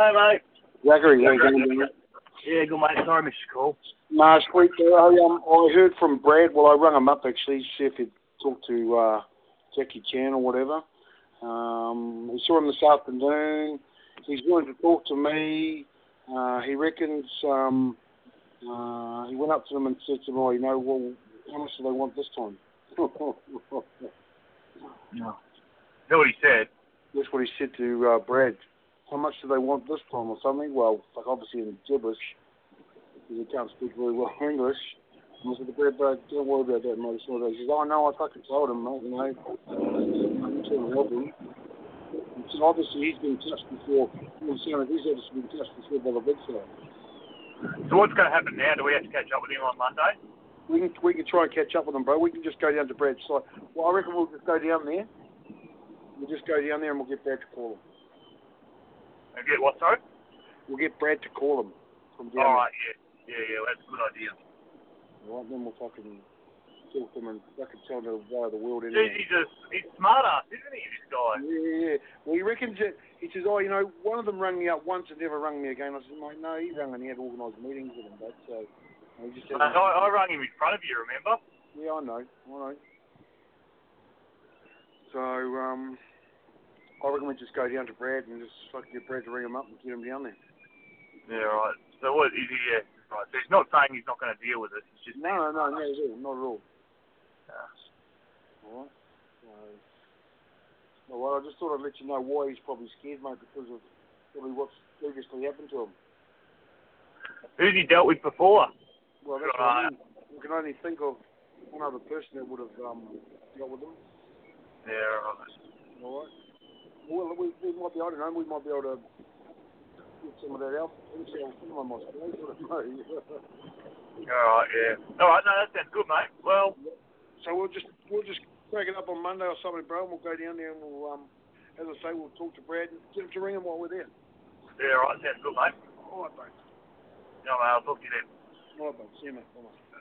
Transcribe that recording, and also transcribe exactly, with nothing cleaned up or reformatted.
Hey, mate. Zachary, how you going, mate? Yeah, good, mate. Sorry, Mister Call. No, sweet. I, um, I heard from Brad. Well, I rang him up, actually, see if he'd talk to uh, Jackie Chan or whatever. Um, we saw him this afternoon. He's willing to talk to me. Uh, he reckons um, uh, he went up to them and said to them, oh, you know, well, how much do they want this time? No. Is that what he said? That's what he said to uh, Brad. How much do they want this time or something? Well, like obviously in gibberish, because he can't speak very well English. And I said to Brad, but don't worry about that, mate. So he says, oh, no, I fucking told him, mate, you know. I'm trying to help him. And so obviously he's been touched before. You know, he's obviously been touched before by the big fella. So what's going to happen now? Do we have to catch up with him on Monday? We can, we can try and catch up with him, bro. We can just go down to Brad's side. Well, I reckon we'll just go down there. We'll just go down there and we'll get Brad to call him. And get what, sorry? We'll get Brad to call him from down All there. right, yeah. Yeah, yeah, well, that's a good idea. All right, then we'll fucking talk to him and fucking tell him to wire the world in. Jeez, he's a he's smart ass, isn't he, this guy? Yeah, yeah, yeah. Well, he reckons that, he says, oh, you know, one of them rang me up once and never rang me again. I said, mate, no, he rang and he had organised meetings with him, but so he just said, I, I rang him in front of you, remember? yeah, I know, I know. So, um, I reckon we just go down to Brad and just fucking get Brad to ring him up and get him down there. Yeah, right. So what is he? Yeah, right. So he's not saying he's not going to deal with it. It's just No, no, no, not at all, not at all. Yeah. All right. So, well, I just thought I'd let you know why he's probably scared, mate, because of probably what's previously happened to him. Who's he dealt with before? Well, that's what I mean. We can only think of one other person that would have um, dealt with him. Yeah, right. All right. Well, we, we might be, I don't know, we might be able to get some of that out. Someone might say, I don't know. All right, yeah. All right, no, that sounds good, mate. Well, so we'll just we'll just crack it up on Monday or something, bro, and we'll go down there and we'll, um, as I say, we'll talk to Brad and get him to ring him while we're there. yeah, all right, sounds good, mate. All right, mate. No, mate, I'll talk to you then. All right, mate. See you, mate. Bye, mate.